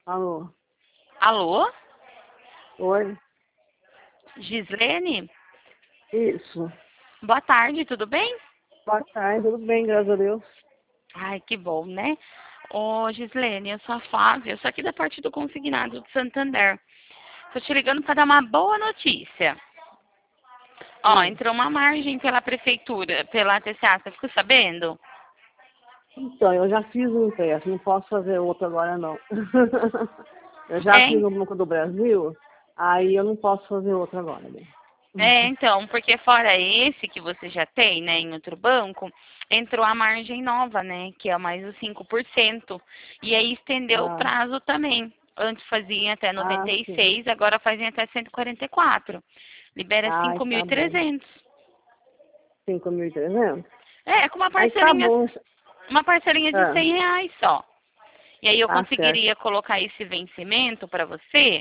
Alô? Alô? Oi? Gislene? Isso. Boa tarde, tudo bem? Boa tarde, tudo bem, graças a Deus. Ai, que bom, né? Ô, Gislene, eu sou a Flávia, eu sou aqui da parte do Consignado de Santander. Tô te ligando para dar uma boa notícia. Ó, Hum. entrou uma margem pela prefeitura, pela TCA, você ficou sabendo? Então, eu já fiz um teste, não posso fazer outro agora não. Eu já É, fiz um Banco do Brasil, aí eu não posso fazer outro agora, né? então, porque fora esse que você já tem, né, em outro banco, entrou a margem nova, né, que é mais os 5%. E aí estendeu o Ah, prazo também. Antes fazia até sim. 96, agora fazem até 144. Libera Ah, está bom. 5.300. 5.300? É, com Aí tá bom. uma parcelinha de Ah, R$ 100 só. E aí eu tá certo. conseguiria colocar esse vencimento para você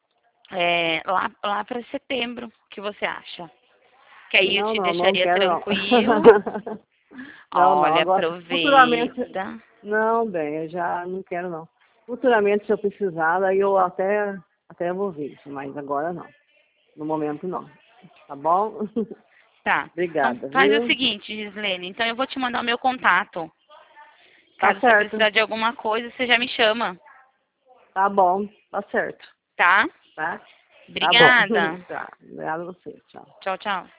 lá para setembro. O que você acha? Que aí eu Não, te não, não deixaria quero não. tranquilo. Não, não, Olha, agora, futuramente, aproveita. não, bem, eu já não quero não. Futuramente, se eu precisar, aí eu até vou ver isso, mas agora não. No momento não. Tá bom? Tá. Então Obrigada, faz o viu? seguinte, Gislene. Então eu vou te mandar o meu contato. Tá Caso você certo. precisar de alguma coisa, você já me chama, Tá bom, tá certo. tá? Tá? Tá bom. Obrigada. Tá. Obrigada a você. Tchau. Tchau, tchau.